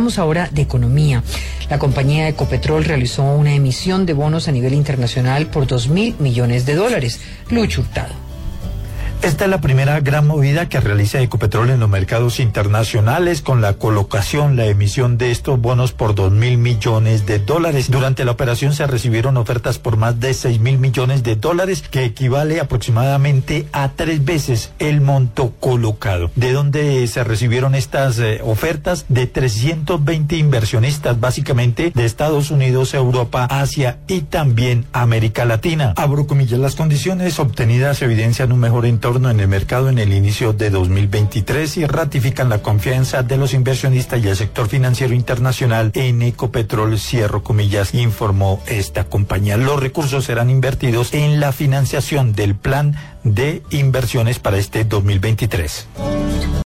Hablamos ahora de economía. La compañía Ecopetrol realizó una emisión de bonos a nivel internacional por $2.000 millones. Lucho Hurtado. Esta es la primera gran movida que realiza Ecopetrol en los mercados internacionales con la colocación, la emisión de estos bonos por $2.000 millones. Durante la operación se recibieron ofertas por más de $6.000 millones, que equivale aproximadamente a 3 veces el monto colocado. ¿De dónde se recibieron estas ofertas? De 320 inversionistas, básicamente de Estados Unidos, Europa, Asia y también América Latina. Abro comillas, las condiciones obtenidas evidencian un mejor entorno en el mercado en el inicio de 2023 y ratifican la confianza de los inversionistas y el sector financiero internacional en Ecopetrol, cierro comillas, informó esta compañía. Los recursos serán invertidos en la financiación del plan de inversiones para este 2023.